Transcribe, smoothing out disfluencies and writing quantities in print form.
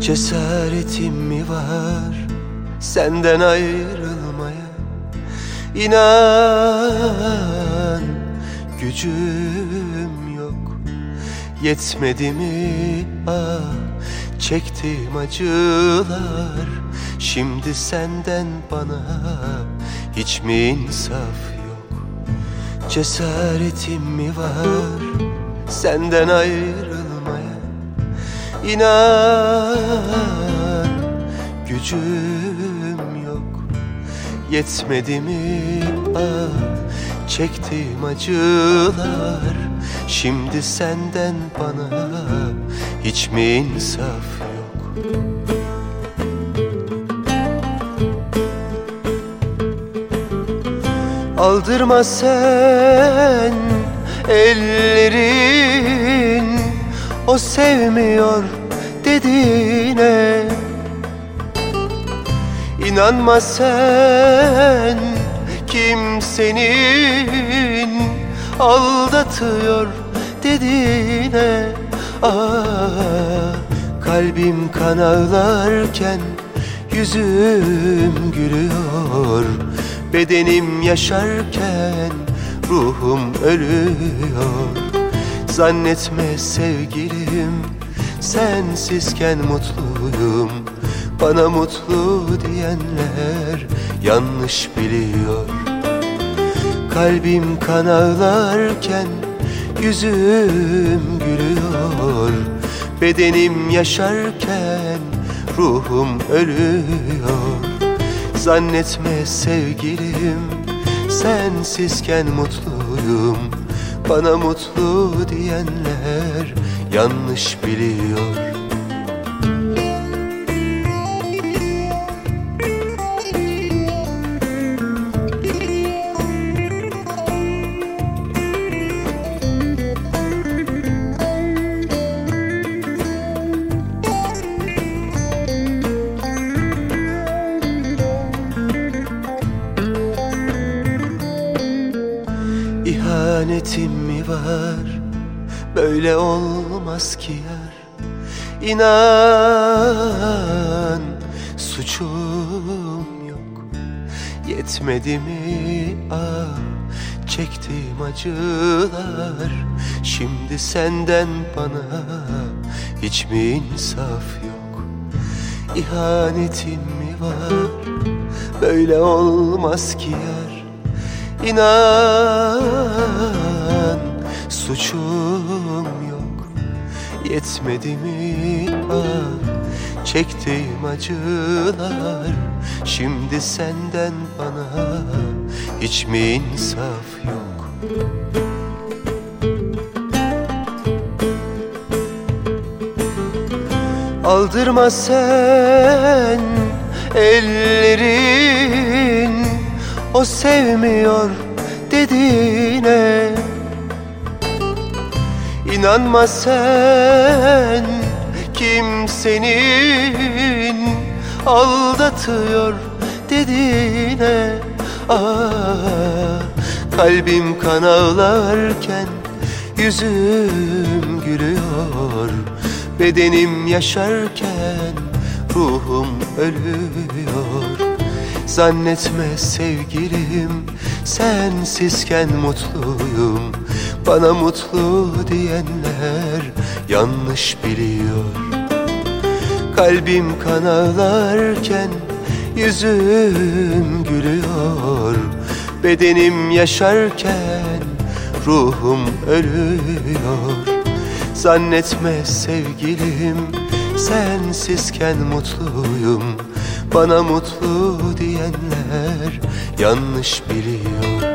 Cesaretim mi var senden ayrılmaya? İnan gücüm yok. Yetmedi mi çektiğim acılar? Şimdi senden bana hiç mi insaf yok? Cesaretim mi var senden ayrılmaya? İnan gücüm yok. Yetmedi mi çektiğim acılar? Şimdi senden bana hiç mi insaf yok? Aldırma sen ellerin o sevmiyor dediğine. İnanma sen kimsenin aldatıyor dediğine. Kalbim kan ağlarken yüzüm gülüyor. Bedenim yaşarken ruhum ölüyor. Zannetme sevgilim sensizken mutluyum. Bana mutlu diyenler yanlış biliyor. Kalbim kan ağlarken yüzüm gülüyor. Bedenim yaşarken ruhum ölüyor. Zannetme sevgilim sensizken mutluyum. Bana mutlu diyenler yanlış biliyor. İhanetim mi var? Böyle olmaz ki yar. İnan suçum yok. Yetmedi mi çektiğim acılar? Şimdi senden bana hiç mi insaf yok? İhanetin mi var? Böyle olmaz ki yar. İnan suçum yok. Yetmedi mi çektiğim acılar? Şimdi senden bana hiç mi insaf yok? Aldırma sen ellerin o sevmiyor dediğine. İnanma sen kimsenin aldatıyor dediğine. Kalbim kan ağlarken yüzüm gülüyor. Bedenim yaşarken ruhum ölüyor. Zannetme sevgilim sensizken mutluyum. Bana mutlu diyenler yanlış biliyor. Kalbim kan ağlarken yüzüm gülüyor. Bedenim yaşarken ruhum ölüyor. Zannetme sevgilim sensizken mutluyum. Bana mutlu diyenler yanlış biliyor.